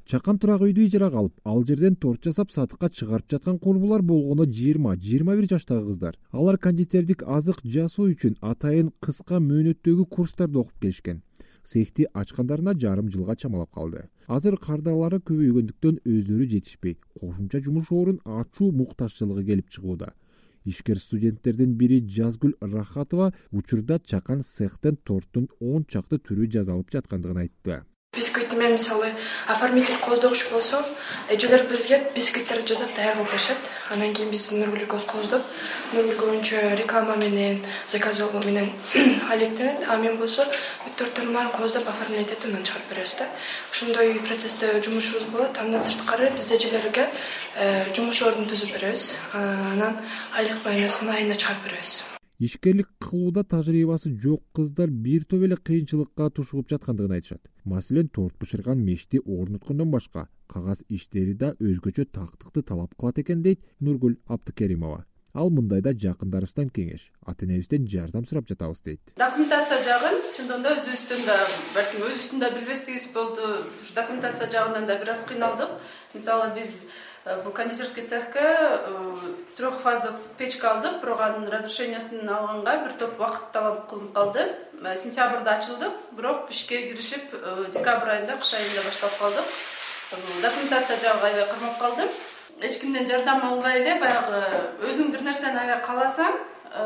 Чакан турак үйдү ижарага алып, ал жерден торт жасап сатыкка чыгарып жаткан курбулар болгону 20-21 жаштагы кыздар. Алар кондитердик азык жасоо үчүн атайын кыска мөөнөттөгү курстарды окуп келишкен. Цехти ачкандарына жарым жылга чамалап калды. Азыр кардарлары көбөйгөндүктөн өздөрү жетишпей, кошумча жумуш орун ачуу муктажчылыгы келип чыгууда. Ишкер студенттердин бири Жазгүл Рахатова учурда чакан цехтен торттун 10 чакты түрү жасалып жаткандыгын айтты. Бисквитти мен мисалы оформитель кооздогуч болсо, эжелер бизге бисквиттерди жасап даяр кылып беришет. Анан кийин биз Нургүлгө кооздоп, Нургүл көбүнчө реклама менен, заказ алуу менен алектенет. А мен болсо торттордун баарын кооздоп, оформлять этип, анан чыгарып беребиз да. Ошондой процессте жумушубуз болот. Андан сырткары биз эжелерге жумуш ордун түзүп беребиз. Анан айлык байынасын айына чыгарып беребиз. Ишкерлик кылууда тажрыйбасы жок кыздар бир топ эле кыйынчылыкка тушугуп жаткандыгын айтышат. Маселен, торт бышырган мешти орнуткондон башка кагаз иштери да өзгөчө тактыкты талап кылат экен, дейт Нургүл Абдыкеримова. Ал мындайда жакындарыбыздан кеңеш, ата-энебизден жардам сурап жатабыз, дейт. Документация жагын чындыгында өзүбүздөн да, балким өзүбүздүн да билбестигибиз болду. Документация жагынан да бир аз кыйналдык. Мисалы, биз бул кондитерский цехке трехфазды печка алдык, бирок анын разрешениясын алганга бир топ убакыт талап кылынып калды. Сентябрда ачылдык, бирок ишке киришип декабрь айында, кыш айында баштап калдык. Документация жагы аябай кармап калды. Эч кимден жардам албай эле, баягы өзүң бир нерсени аябай кааласаң,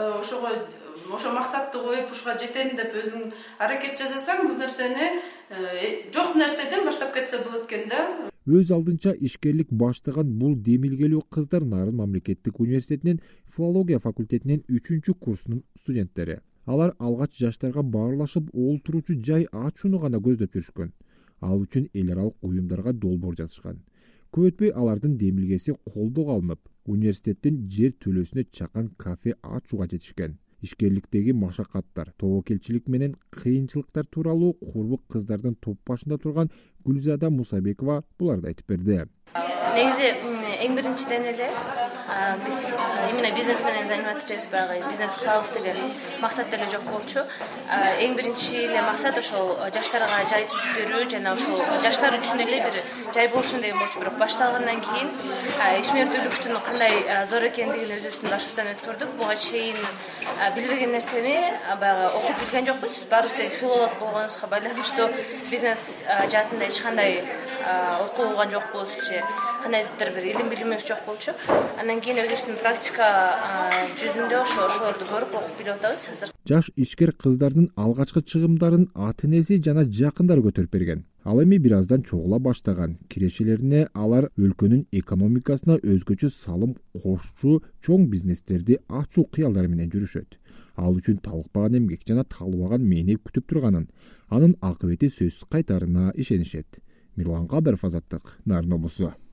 ошо максатты коюп, ушуга жетем деп өзүң аракет жасасаң, бул нерсени жок нерседен баштап кетсе болот экен да. Өз алдынча ишкерлик баштаган бул демилгелүү кыздар Нарын мамлекеттик университетинин филология факультетинин 3-курсунун студенттери. Алар алгач жаштарга баарлашып олтуруучу жай ачууну гана көздөп жүрүшкөн. Ал үчүн эл аралык уюмдарга долбоор жазышкан. Көп өтпөй алардын демилгеси колдоого алынып, университеттин жер төлөөсүнө чакан кафе ачууга жетишкен. Ишкерликтеги машакаттар, тобокелчилик менен кыйынчылыктар тууралуу курбу кыздардын топ башында турган Гүлзада Мусабекова буларды айтып берди. Негизи эң биринчиден эле биз именно бизнес менен заниматься баягы бизнес кылабыз деген максат деле жок болчу. Эң биринчи эле максат ошол жаштарга жай түзүп берүү жана ошол жаштар үчүн эле бир жай болсун деген болчу. Бирок башталгандан кийин ишмердүүлүктүн кандай зор экендигин өзүбүздүн башыбыздан өткөрдүк. Буга чейин билбеген нерсени баягы окуп билген жокпуз. Баарыбыз тең филолог болгонубузга байланыштуу бизнес жаатында эч кандай окуган жокпуз же кандайдыр бир илим билимибиз жок болчу. Андан кийин өзүбүздүн практика жүзүндө ошолорду көрүп окуп билип атабыз азыр. Жаш ишкер кыздардын алгачкы чыгымдарын ата-энеси жана жакындары көтөрүп берген. Ал эми бир аздан чогула баштаган. Кирешелерине алар өлкөнүн экономикасына өзгөчө салым кошчу чоң бизнестерди ачуу кыялдары менен жүрүшөт. Ал үчүн талыкпаган эмгек жана талбаган мээнет күтүп турганын, анын акыбети сөзсүз кайтарына ишенишет. Мирлан Кадыров, Азаттык, Нарын облусу.